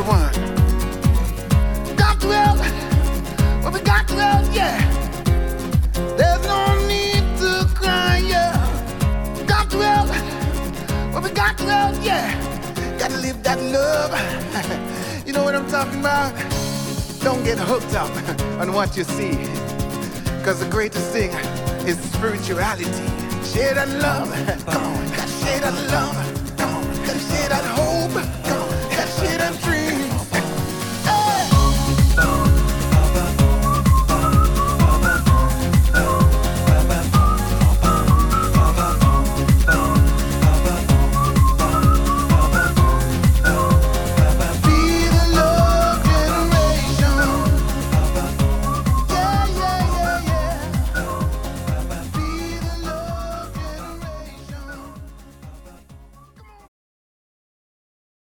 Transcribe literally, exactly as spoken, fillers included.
one. Got to help, well, we got to help, yeah. There's no need to cry, yeah. Got to help, well, we got to help, yeah. Gotta live that love. You know what I'm talking about? Don't get hooked up on what you see, cause the greatest thing is spirituality. Share that love, come on, share that love.